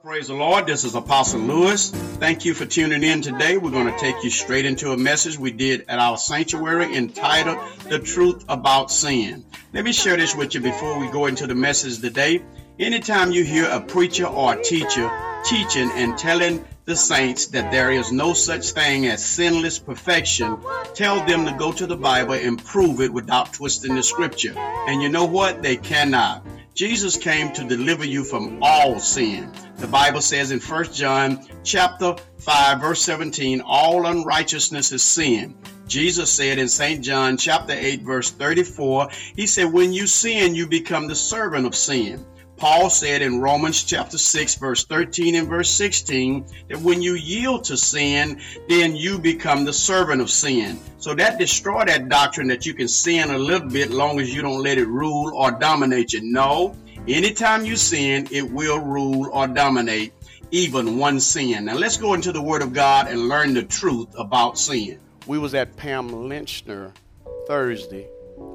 Praise the Lord. This is Apostle Lewis. Thank you for tuning in today. We're going to take you straight into a message we did at our sanctuary entitled The Truth About Sin. Let me share this with you before we go into the message today. Anytime you hear a preacher or a teacher teaching and telling the saints that there is no such thing as sinless perfection, tell them to go to the Bible and prove it without twisting the scripture. And you know what? They cannot. Jesus came to deliver you from all sin. The Bible says in 1 John chapter 5 verse 17, all unrighteousness is sin. Jesus said in St. John chapter 8 verse 34, he said, when you sin, you become the servant of sin. Paul said in Romans chapter 6 verse 13 and verse 16 that when you yield to sin, then you become the servant of sin. So that destroyed that doctrine that you can sin a little bit long as you don't let it rule or dominate you. No, anytime you sin, it will rule or dominate even one sin. Now let's go into the Word of God and learn the truth about sin. We was at Pam Lynchner Thursday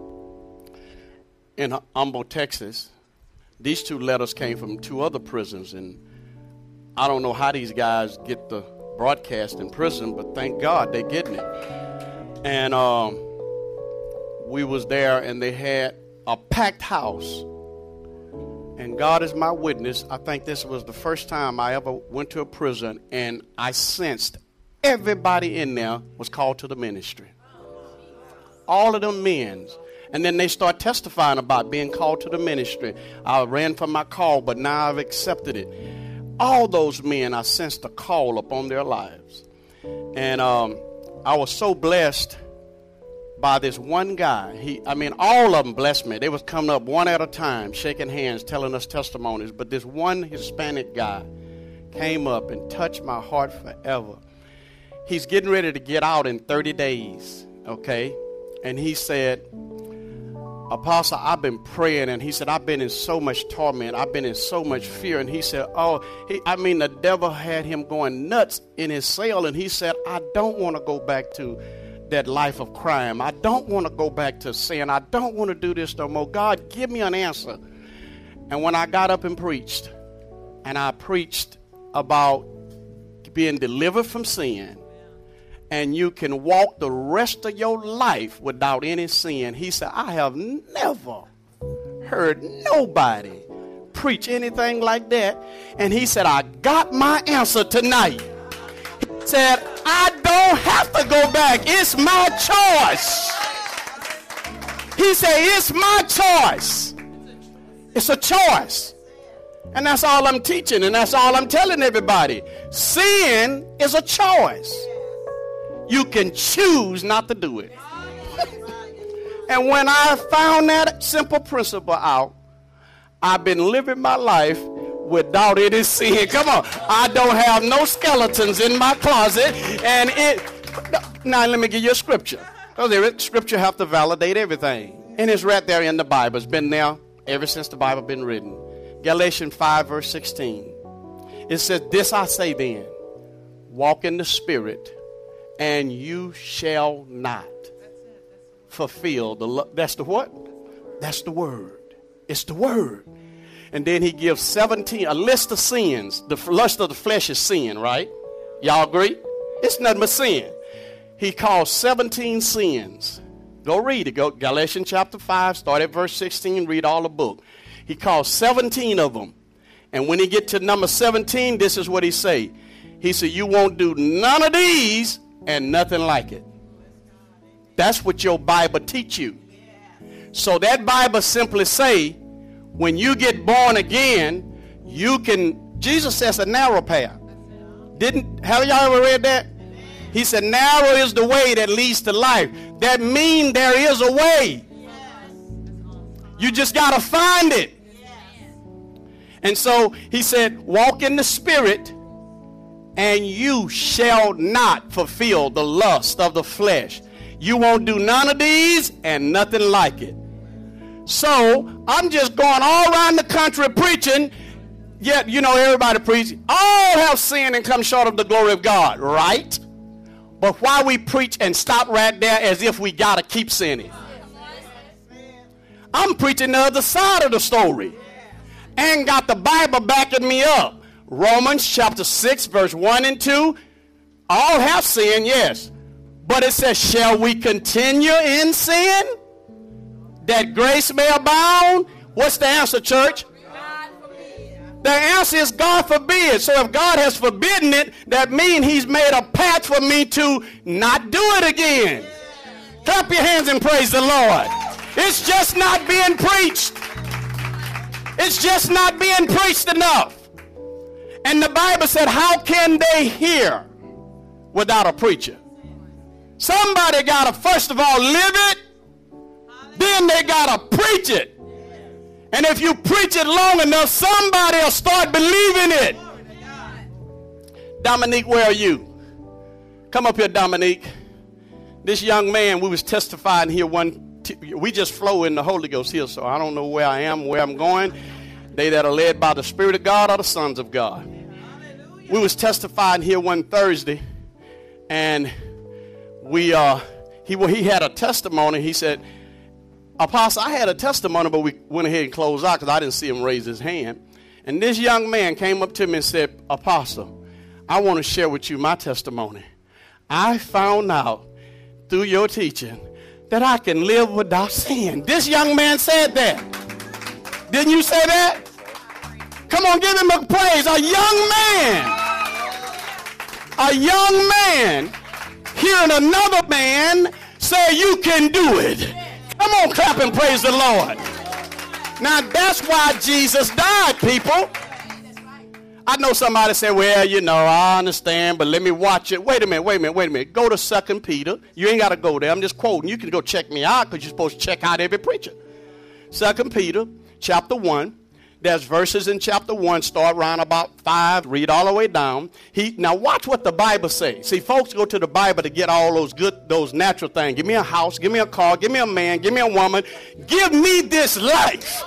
in Humble, Texas. These two letters came from two other prisons, and I don't know how these guys get the broadcast in prison, but thank God they're getting it. And we was there, and they had a packed house. And God is my witness. I think this was the first time I ever went to a prison, and I sensed everybody in there was called to the ministry. All of them men. And then they start testifying about being called to the ministry. I ran from my call, but now I've accepted it. All those men, I sensed a call upon their lives. And I was so blessed by this one guy. All of them blessed me. They was coming up one at a time, shaking hands, telling us testimonies. But this one Hispanic guy came up and touched my heart forever. He's getting ready to get out in 30 days, okay? And he said, Apostle, I've been praying, and he said, I've been in so much torment. I've been in so much fear. And he said, the devil had him going nuts in his cell. And he said, I don't want to go back to that life of crime. I don't want to go back to sin. I don't want to do this no more. God, give me an answer. And when I got up and preached, and I preached about being delivered from sin, and you can walk the rest of your life without any sin. He said, I have never heard nobody preach anything like that. And he said, I got my answer tonight. He said, I don't have to go back. It's my choice. He said, it's my choice. It's a choice. And that's all I'm teaching, and that's all I'm telling everybody. Sin is a choice. You can choose not to do it. And when I found that simple principle out, I've been living my life without any sin. Come on. I don't have no skeletons in my closet. Now let me give you a scripture. Because scripture have to validate everything. And it's right there in the Bible. It's been there ever since the Bible been written. Galatians 5 verse 16. It says, this I say then, walk in the Spirit, and you shall not fulfill that's the what? That's the word. It's the word. And then he gives a list of sins. The lust of the flesh is sin, right? Y'all agree? It's nothing but sin. He calls 17 sins. Go read it. Go Galatians chapter 5, start at verse 16, read all the book. He calls 17 of them. And when he get to number 17, this is what he say. He said, you won't do none of these and nothing like it. That's what your Bible teach you. So that Bible simply say, when you get born again, Jesus says a narrow path. Have y'all ever read that? He said, narrow is the way that leads to life. That means there is a way. You just got to find it. And so he said, walk in the Spirit, and you shall not fulfill the lust of the flesh. You won't do none of these and nothing like it. So I'm just going all around the country preaching. Yet, everybody preaches. All have sinned and come short of the glory of God, right? But why we preach and stop right there as if we got to keep sinning? I'm preaching the other side of the story. And got the Bible backing me up. Romans chapter 6, verse 1 and 2. All have sinned, yes. But it says, shall we continue in sin, that grace may abound? What's the answer, church? The answer is God forbid. So if God has forbidden it, that means he's made a path for me to not do it again. Clap your hands and praise the Lord. It's just not being preached. It's just not being preached enough. And the Bible said, how can they hear without a preacher? Somebody got to, first of all, live it. Then they got to preach it. And if you preach it long enough, somebody will start believing it. Dominique, where are you? Come up here, Dominique. This young man, we was testifying here we just flow in the Holy Ghost here, so I don't know where I am, where I'm going. They that are led by the Spirit of God are the sons of God. We was testifying here one Thursday, and he had a testimony. He said, Apostle, I had a testimony, but we went ahead and closed out because I didn't see him raise his hand. And this young man came up to me and said, Apostle, I want to share with you my testimony. I found out through your teaching that I can live without sin. This young man said that. Didn't you say that? Come on, give him a praise. A young man hearing another man say you can do it. Come on, clap and praise the Lord. Now, that's why Jesus died, people. I know somebody said, well, I understand, but let me watch it. Wait a minute. Go to 2 Peter. You ain't got to go there. I'm just quoting. You can go check me out because you're supposed to check out every preacher. 2 Peter chapter 1. There's verses in chapter 1, start around about 5, read all the way down. Now watch what the Bible says. See, folks go to the Bible to get all those natural things. Give me a house, give me a car, give me a man, give me a woman. Give me this life.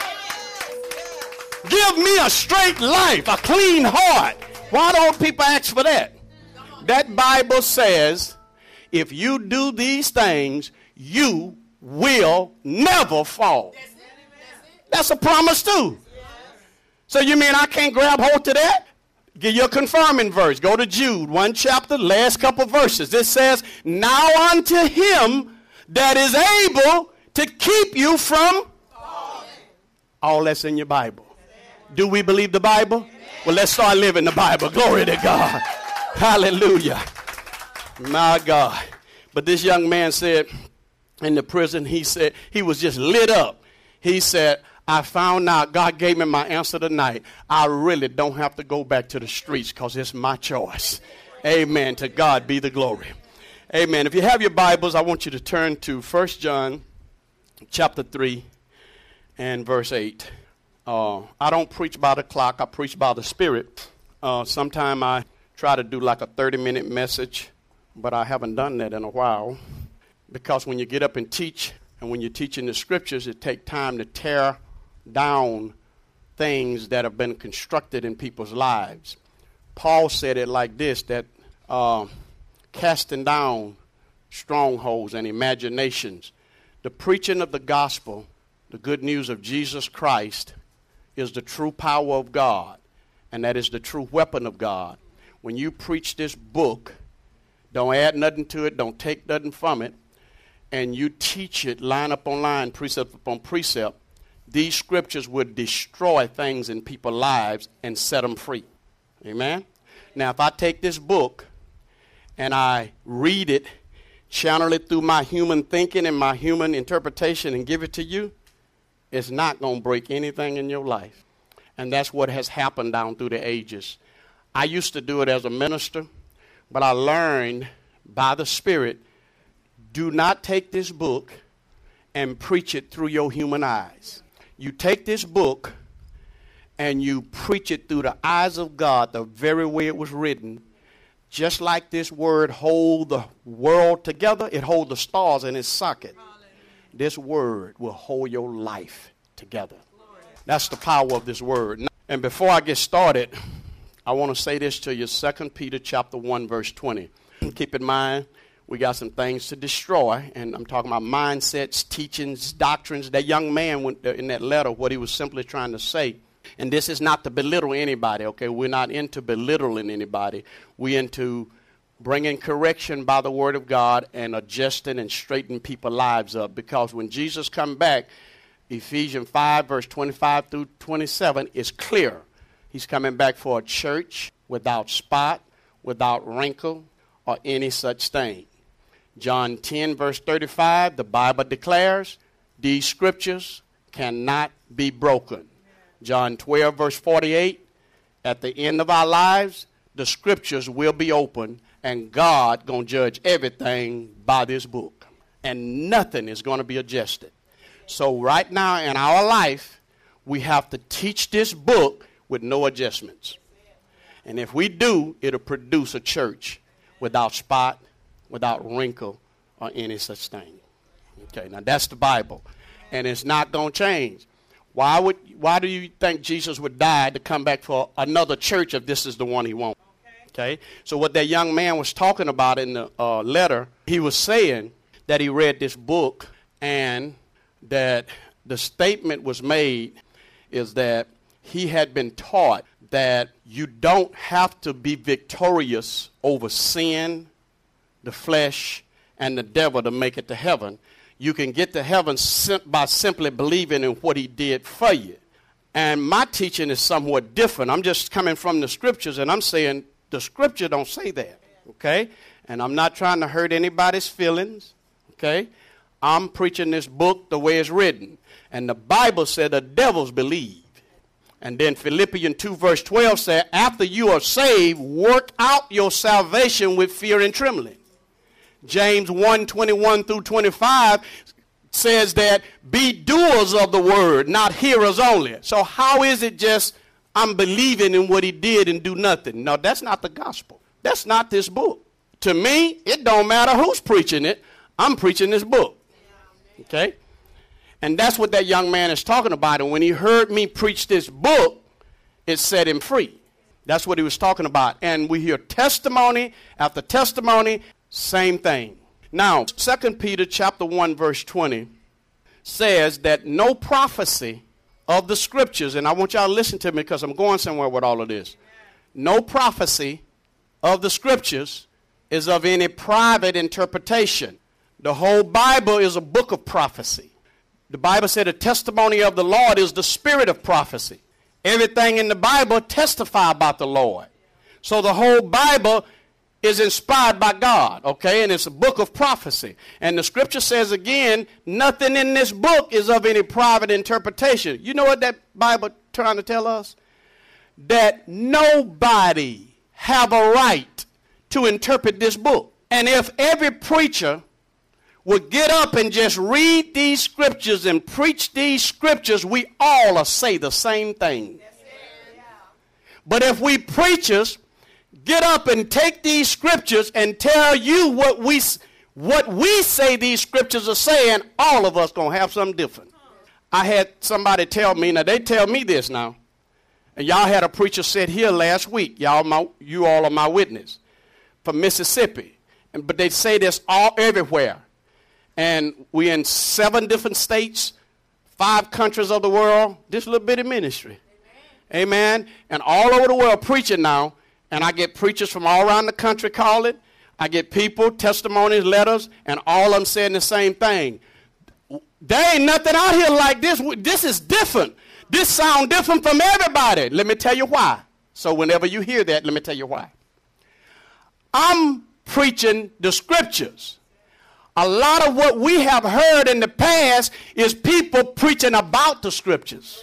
Give me a straight life, a clean heart. Why don't people ask for that? That Bible says, if you do these things, you will never fall. That's a promise too. So you mean I can't grab hold to that? Give you a confirming verse. Go to Jude, 1 chapter, last couple verses. It says, now unto him that is able to keep you from all that's in your Bible. Do we believe the Bible? Well, let's start living the Bible. Glory to God. Hallelujah. My God. But this young man said in the prison, he said, he was just lit up. He said, I found out God gave me my answer tonight. I really don't have to go back to the streets because it's my choice. Amen. To God be the glory. Amen. If you have your Bibles, I want you to turn to 1 John chapter 3 and verse 8. I don't preach by the clock. I preach by the Spirit. Sometime I try to do like a 30-minute message, but I haven't done that in a while because when you get up and teach, and when you're teaching the scriptures, it takes time to tear down things that have been constructed in people's lives. Paul said it like this, that casting down strongholds and imaginations. The preaching of the gospel, the good news of Jesus Christ, is the true power of God, and that is the true weapon of God. When you preach this book, don't add nothing to it, don't take nothing from it, and you teach it line upon line, precept upon precept, these scriptures would destroy things in people's lives and set them free. Amen? Now, if I take this book and I read it, channel it through my human thinking and my human interpretation and give it to you, it's not going to break anything in your life. And that's what has happened down through the ages. I used to do it as a minister, but I learned by the Spirit, do not take this book and preach it through your human eyes. You take this book and you preach it through the eyes of God, the very way it was written. Just like this word hold the world together, it hold the stars in its socket. This word will hold your life together. That's the power of this word. And before I get started, I want to say this to you, 2 Peter chapter 1, verse 20. Keep in mind, we got some things to destroy, and I'm talking about mindsets, teachings, doctrines. That young man went in that letter, what he was simply trying to say And this is not to belittle anybody, okay? We're not into belittling anybody. We're into bringing correction by the word of God and adjusting and straightening people's lives up. Because when Jesus come back, Ephesians 5, verse 25 through 27 is clear. He's coming back for a church without spot, without wrinkle, or any such thing. John 10, verse 35, the Bible declares these scriptures cannot be broken. John 12, verse 48, at the end of our lives, the scriptures will be open, and God going to judge everything by this book. And nothing is going to be adjusted. So right now in our life, we have to teach this book with no adjustments. And if we do, it'll produce a church without spot, without wrinkle, or any such thing. Okay, now that's the Bible. And it's not going to change. Why do you think Jesus would die to come back for another church if this is the one he wants? Okay, so what that young man was talking about in the letter, he was saying that he read this book and that the statement was made is that he had been taught that you don't have to be victorious over sin, the flesh, and the devil to make it to heaven. You can get to heaven by simply believing in what he did for you. And my teaching is somewhat different. I'm just coming from the scriptures, and I'm saying the scripture don't say that, okay? And I'm not trying to hurt anybody's feelings, okay? I'm preaching this book the way it's written. And the Bible said the devils believe. And then Philippians 2 verse 12 said, after you are saved, work out your salvation with fear and trembling. James 1, 21 through 25 says that be doers of the word, not hearers only. So how is it just I'm believing in what he did and do nothing? No, that's not the gospel. That's not this book. To me, it don't matter who's preaching it. I'm preaching this book. Okay? And that's what that young man is talking about. And when he heard me preach this book, it set him free. That's what he was talking about. And we hear testimony after testimony, same thing. Now, 2 Peter chapter 1, verse 20 says that no prophecy of the scriptures, and I want y'all to listen to me because I'm going somewhere with all of this. No prophecy of the scriptures is of any private interpretation. The whole Bible is a book of prophecy. The Bible said the testimony of the Lord is the spirit of prophecy. Everything in the Bible testifies about the Lord. So the whole Bible is inspired by God, okay? And it's a book of prophecy. And the scripture says again, nothing in this book is of any private interpretation. You know what that Bible trying to tell us? That nobody have a right to interpret this book. And if every preacher would get up and just read these scriptures and preach these scriptures, we all say the same thing. But if we preachers get up and take these scriptures and tell you what we say these scriptures are saying, all of us going to have something different. I had somebody tell me, now they tell me this now, and y'all had a preacher sit here last week, you all are my witness, from Mississippi, but they say this everywhere. And we in 7 different states, 5 countries of the world, this little bitty ministry. Amen. And all over the world preaching now. And I get preachers from all around the country call it. I get people, testimonies, letters, and all of them saying the same thing. There ain't nothing out here like this. This is different. This sounds different from everybody. Let me tell you why. So whenever you hear that, let me tell you why. I'm preaching the scriptures. A lot of what we have heard in the past is people preaching about the scriptures.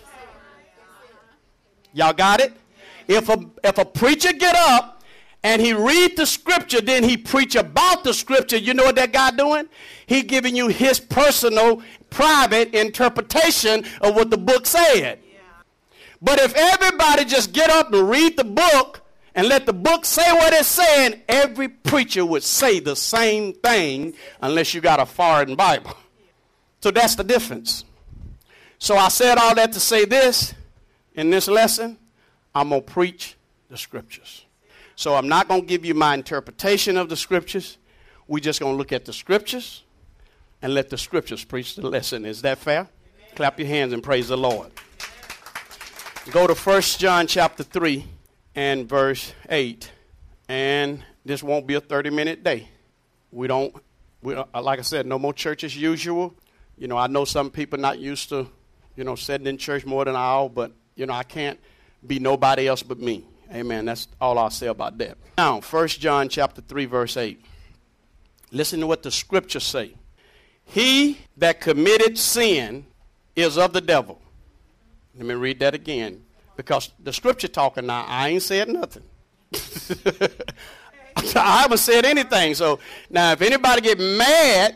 Y'all got it? If a preacher get up and he read the scripture, then he preach about the scripture, you know what that guy doing? He giving you his personal, private interpretation of what the book said. But if everybody just get up and read the book and let the book say what it's saying, every preacher would say the same thing unless you got a foreign Bible. So that's the difference. So I said all that to say this, in this lesson, I'm going to preach the scriptures. So I'm not going to give you my interpretation of the scriptures. We're just going to look at the scriptures and let the scriptures preach the lesson. Is that fair? Amen. Clap your hands and praise the Lord. Go to 1 John chapter 3 and verse 8. And this won't be a 30-minute day. We don't, like I said, no more church as usual. You know, I know some people not used to, sitting in church more than an hour, but, I can't be nobody else but me. Amen. That's all I'll say about that. Now, 1 John chapter 3, verse 8. Listen to what the scriptures say. He that committed sin is of the devil. Let me read that again. Because the scripture talking now, I ain't said nothing. I haven't said anything. So now if anybody get mad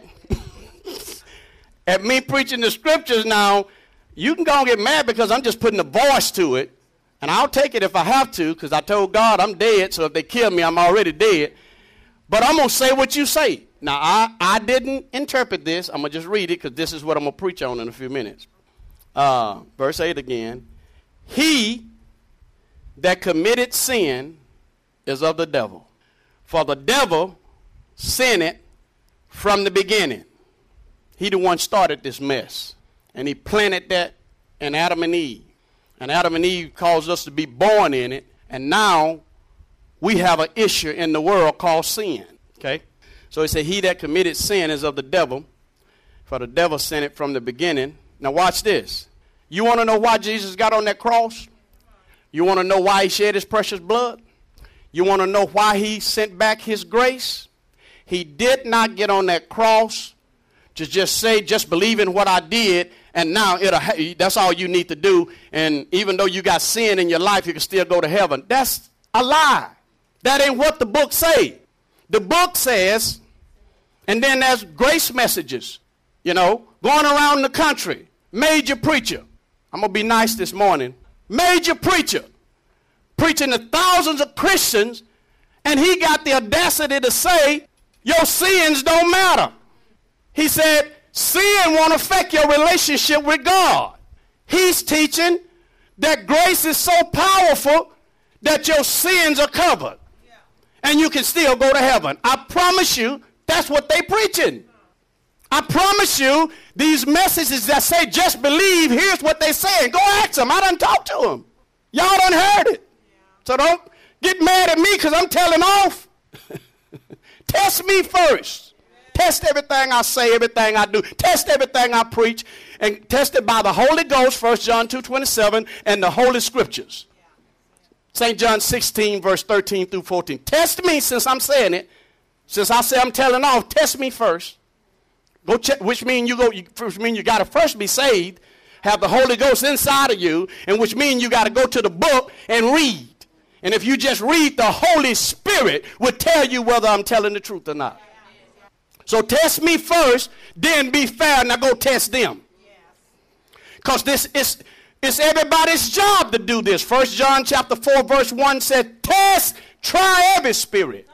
at me preaching the scriptures now, you can go and get mad because I'm just putting a voice to it. And I'll take it if I have to, because I told God I'm dead, so if they kill me, I'm already dead. But I'm going to say what you say. Now, I didn't interpret this. I'm going to just read it, because this is what I'm going to preach on in a few minutes. Verse 8 again. He that committed sin is of the devil. For the devil sinned from the beginning. He the one started this mess. And he planted that in Adam and Eve. And Adam and Eve caused us to be born in it. And now we have an issue in the world called sin. Okay? So he said, he that committed sin is of the devil. For the devil sinned from the beginning. Now watch this. You want to know why Jesus got on that cross? You want to know why he shed his precious blood? You want to know why he sent back his grace? He did not get on that cross to just say, just believe in what I did, and now that's all you need to do. And even though you got sin in your life, you can still go to heaven. That's a lie. That ain't what the book say. The book says, and then there's grace messages, going around the country. Major preacher. I'm going to be nice this morning. Major preacher. Preaching to thousands of Christians, and he got the audacity to say, your sins don't matter. He said, sin won't affect your relationship with God. He's teaching that grace is so powerful that your sins are covered. And you can still go to heaven. I promise you, that's what they preaching. I promise you, these messages that say just believe, here's what they saying. Go ask them. I done talked to them. Y'all done heard it. So don't get mad at me because I'm telling off. Test me first. Test everything I say, everything I do. Test everything I preach. And test it by the Holy Ghost, 1 John 2:27, and the Holy Scriptures. St. John 16, verse 13 through 14. Test me since I'm saying it. Since I say I'm telling off, test me first. Go check, which means you got to first be saved, have the Holy Ghost inside of you, and which means you got to go to the book and read. And if you just read, the Holy Spirit would tell you whether I'm telling the truth or not. So test me first, then be fair. Now go test them. Because it's everybody's job to do this. 1 John chapter 4, verse 1 said, try every spirit.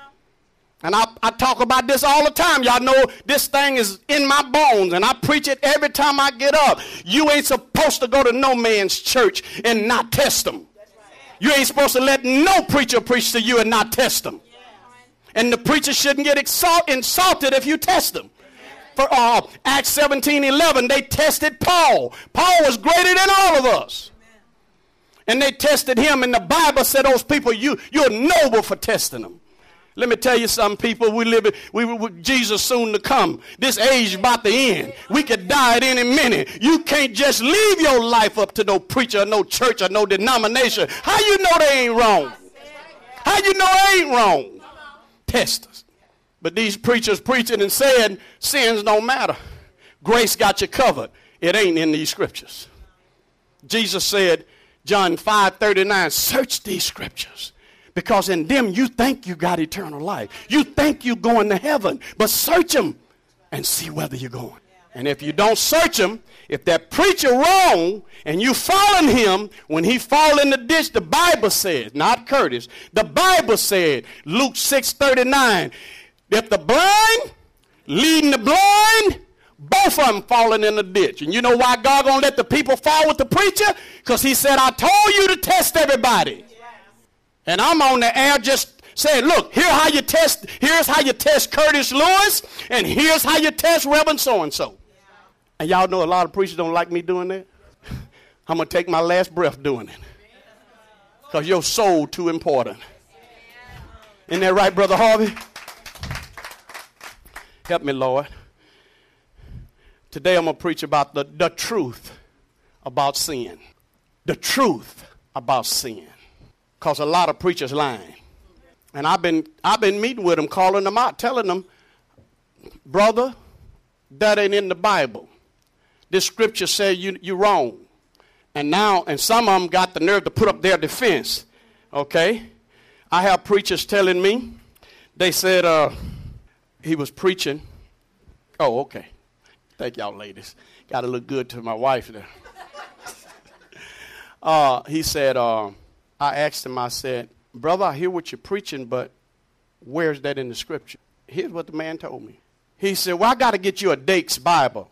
And I talk about this all the time. Y'all know this thing is in my bones, and I preach it every time I get up. You ain't supposed to go to no man's church and not test them. You ain't supposed to let no preacher preach to you and not test them. And the preacher shouldn't get insulted if you test them. For Acts 17:11, they tested Paul. Paul was greater than all of us. And they tested him, and the Bible said those people, you're noble for testing them. Let me tell you something, people. We with Jesus soon to come. This age is about to end. We could die at any minute. You can't just leave your life up to no preacher, no church, or no denomination. How you know they ain't wrong? How you know they ain't wrong? Test us. But these preachers preaching and saying sins don't matter. Grace got you covered. It ain't in these scriptures. Jesus said, John 5:39, search these scriptures. Because in them you think you got eternal life. You think you're going to heaven. But search them and see whether you're going. And if you don't search them, if that preacher wrong and you following him, when he fall in the ditch, the Bible says, not Curtis, the Bible said, Luke 6:39, if the blind leading the blind, both of them falling in the ditch. And you know why God gonna let the people fall with the preacher? Because he said, I told you to test everybody. And I'm on the air just saying, look, here's how you test Curtis Lewis, and here's how you test Reverend so-and-so. And y'all know a lot of preachers don't like me doing that. I'm going to take my last breath doing it. Because your soul too important. Isn't that right, Brother Harvey? Help me, Lord. Today I'm going to preach about the truth about sin. The truth about sin. Because a lot of preachers lying. And I've been meeting with them, calling them out, telling them, brother, that ain't in the Bible. This scripture says you're wrong. And some of them got the nerve to put up their defense. Okay? I have preachers telling me, they said he was preaching. Oh, okay. Thank y'all ladies. Got to look good to my wife there. He said, I asked him, I said, brother, I hear what you're preaching, but where's that in the scripture? Here's what the man told me. He said, well, I got to get you a Dake's Bible.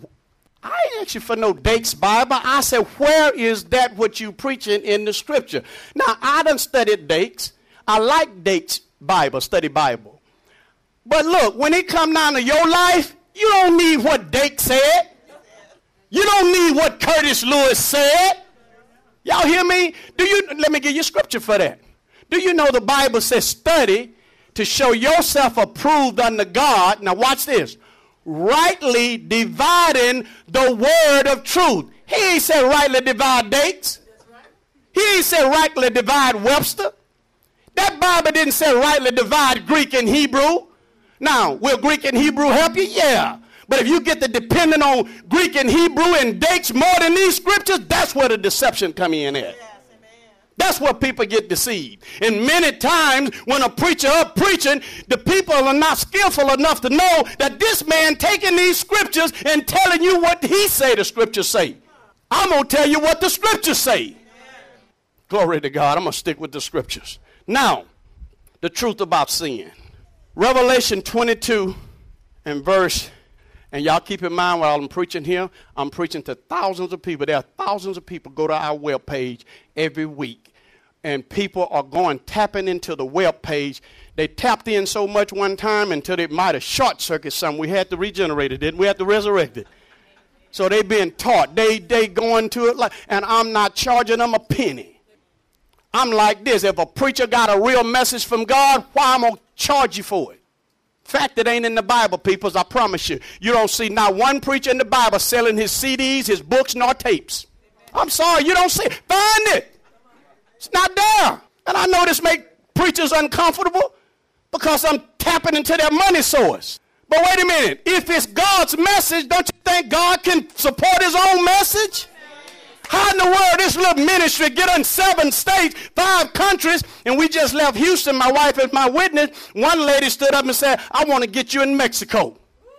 I ain't asked you for no Dake's Bible. I said, where is that what you preaching in the scripture? Now, I done studied Dake's. I like Dake's Bible, study Bible. But look, when it come down to your life, you don't need what Dake said. You don't need what Curtis Lewis said. Y'all hear me? Let me give you scripture for that. Do you know the Bible says study to show yourself approved unto God? Now watch this. Rightly dividing the word of truth. He ain't said rightly divide Dates. He ain't said rightly divide Webster. That Bible didn't say rightly divide Greek and Hebrew. Now, will Greek and Hebrew help you? Yeah. But if you get to depending on Greek and Hebrew and Dates more than these scriptures, that's where the deception come in at. That's where people get deceived. And many times when a preacher up preaching, the people are not skillful enough to know that this man taking these scriptures and telling you what he say the scriptures say. I'm going to tell you what the scriptures say. Glory to God. I'm going to stick with the scriptures. Now, the truth about sin. Revelation 22 and verse, and y'all keep in mind while I'm preaching here, I'm preaching to thousands of people. There are thousands of people go to our webpage every week. And people are tapping into the webpage. They tapped in so much one time until they might have short circuited something. We had to regenerate it, didn't we? We had to resurrect it. So they being taught. They going to it and I'm not charging them a penny. I'm like this. If a preacher got a real message from God, why am I going to charge you for it? Fact, it ain't in the Bible, peoples. I promise you. You don't see not one preacher in the Bible selling his CDs, his books, nor tapes. I'm sorry, you don't see it. Find it. It's not there. And I know this make preachers uncomfortable because I'm tapping into their money source. But wait a minute. If it's God's message, don't you think God can support his own message? How in the world this little ministry get on 7 states, 5 countries, and we just left Houston, my wife is my witness. One lady stood up and said, I want to get you in Mexico.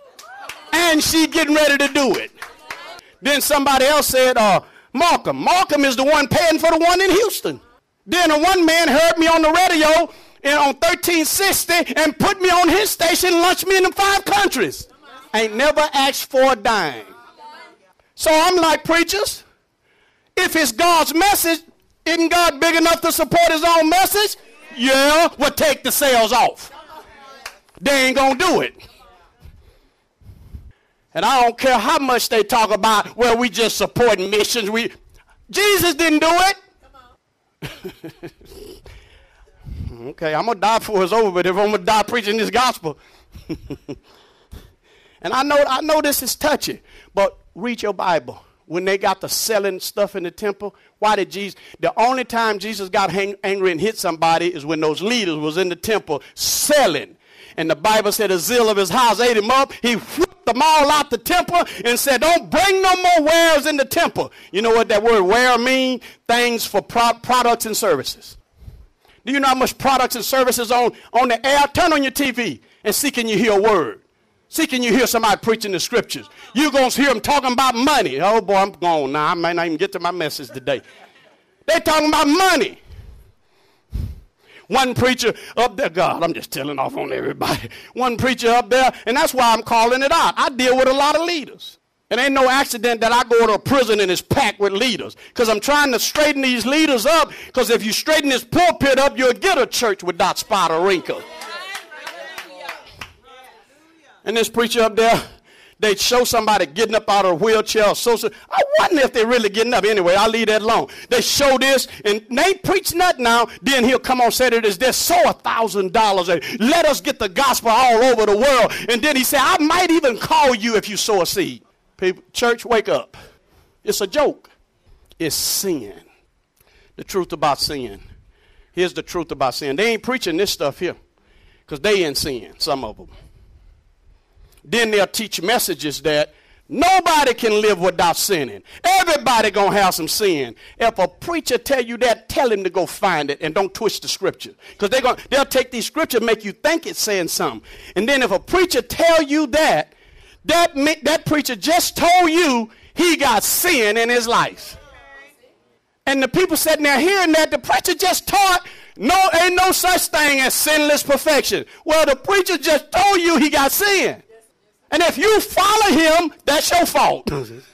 And she getting ready to do it. Then somebody else said, Markham. Markham is the one paying for the one in Houston. Then one man heard me on the radio on 1360 and put me on his station and launched me in the 5 countries. Ain't never asked for a dime. So I'm like, preachers, if it's God's message, isn't God big enough to support his own message? Yeah, we'll take the sales off. They ain't going to do it. And I don't care how much they talk about, well, we just support missions. Jesus didn't do it. Okay, I'm going to die before it's over, but if I'm going to die preaching this gospel. And I know this is touchy, but read your Bible. When they got the selling stuff in the temple, why did Jesus? The only time Jesus got angry and hit somebody is when those leaders was in the temple selling. And the Bible said the zeal of his house ate him up. He whipped them all out the temple and said, don't bring no more wares in the temple. You know what that word ware mean? Things for products and services. Do you know how much products and services on the air? Turn on your TV and see can you hear a word. See can you hear somebody preaching the scriptures. You're going to hear them talking about money. Oh, boy, I'm gone now. I might not even get to my message today. They're talking about money. One preacher up there, God, I'm just telling off on everybody. One preacher up there, and that's why I'm calling it out. I deal with a lot of leaders. It ain't no accident that I go to a prison and it's packed with leaders. Because I'm trying to straighten these leaders up. Because if you straighten this pulpit up, you'll get a church without spot or wrinkle. And this preacher up there, They show somebody getting up out of a wheelchair. I wonder if they're really getting up. Anyway, I'll leave that alone. They show this, and they ain't preach nothing now. Then he'll come on and say to this, sow $1,000 and let us get the gospel all over the world. And then he said, I might even call you if you sow a seed. People, church, wake up. It's a joke. It's sin. The truth about sin. Here's the truth about sin. They ain't preaching this stuff here because they in sin, some of them. Then they'll teach messages that nobody can live without sinning. Everybody going to have some sin. If a preacher tell you that, tell him to go find it and don't twist the scripture. Because they'll take these scriptures, make you think it's saying something. And then if a preacher tell you that preacher just told you he got sin in his life. And the people sitting there hearing that, the preacher just taught, ain't no such thing as sinless perfection. Well, the preacher just told you he got sin. And if you follow him, that's your fault.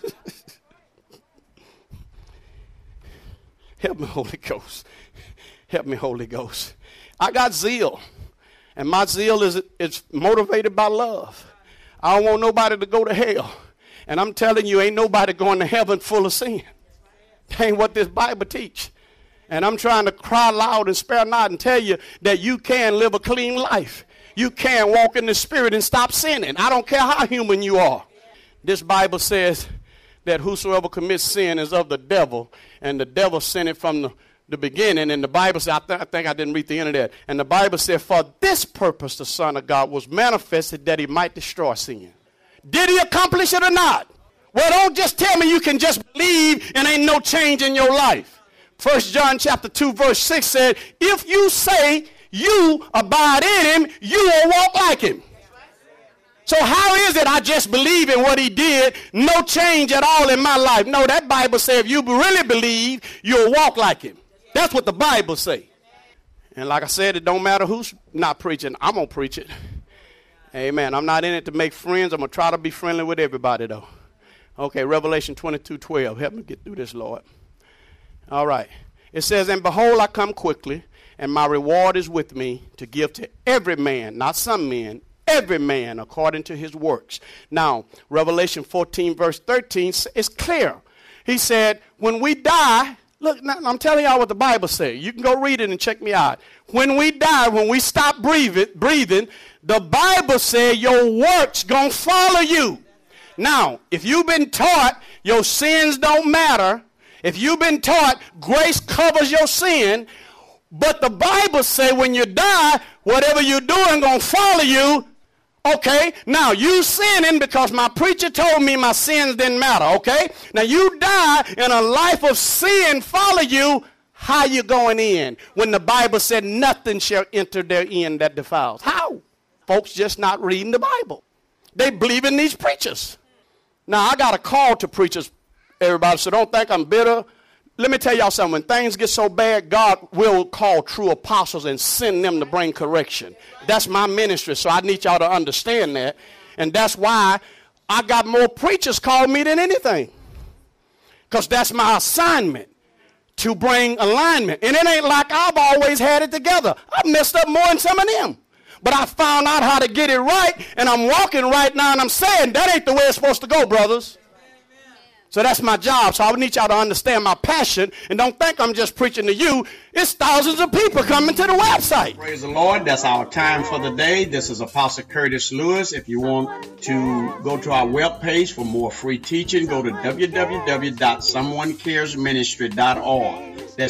Help me, Holy Ghost. Help me, Holy Ghost. I got zeal. And my zeal is motivated by love. I don't want nobody to go to hell. And I'm telling you, ain't nobody going to heaven full of sin. That ain't what this Bible teach. And I'm trying to cry loud and spare not and tell you that you can live a clean life. You can walk in the Spirit and stop sinning. I don't care how human you are. This Bible says that whosoever commits sin is of the devil, and the devil sinned it from the beginning. And the Bible says, I think I didn't read the end of that. And the Bible said, for this purpose the Son of God was manifested, that he might destroy sin. Did he accomplish it or not? Well, don't just tell me you can just believe and ain't no change in your life. 1 John chapter 2 verse 6 said, if you say you abide in him, you will walk like him. So how is it I just believe in what he did, no change at all in my life? No, that Bible says if you really believe, you'll walk like him. That's what the Bible say. And like I said, it don't matter who's not preaching. I'm going to preach it. Amen. I'm not in it to make friends. I'm going to try to be friendly with everybody, though. Okay, Revelation 22:12. Help me get through this, Lord. All right. It says, and behold, I come quickly, and my reward is with me to give to every man, not some men, every man according to his works. Now, Revelation 14 verse 13 is clear. He said, when we die, look, now, I'm telling y'all what the Bible says. You can go read it and check me out. When we die, when we stop breathing, the Bible says your works gonna follow you. Now, if you've been taught your sins don't matter, if you've been taught grace covers your sin, but the Bible say when you die, whatever you're doing gonna follow you. Okay, now you sinning because my preacher told me my sins didn't matter. Okay, now you die and a life of sin follow you. How you going in when the Bible said nothing shall enter therein that defiles? How? Folks just not reading the Bible. They believe in these preachers. Now I got a call to preachers. Everybody, so don't think I'm bitter. Let me tell y'all something. When things get so bad, God will call true apostles and send them to bring correction. That's my ministry, so I need y'all to understand that. And that's why I got more preachers call me than anything. Because that's my assignment, to bring alignment. And it ain't like I've always had it together. I've messed up more than some of them. But I found out how to get it right, and I'm walking right now, and I'm saying that ain't the way it's supposed to go, brothers. So that's my job. So I need y'all to understand my passion. And don't think I'm just preaching to you. It's thousands of people coming to the website. Praise the Lord. That's our time for the day. This is Apostle Curtis Lewis. If you want to go to our webpage for more free teaching, go to www.someonecaresministry.org. That's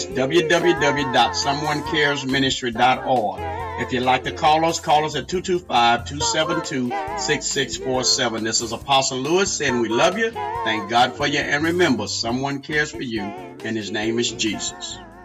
www.someonecaresministry.org. If you'd like to call us at 225-272-6647. This is Apostle Lewis saying we love you. Thank God for you. And remember, someone cares for you, and his name is Jesus.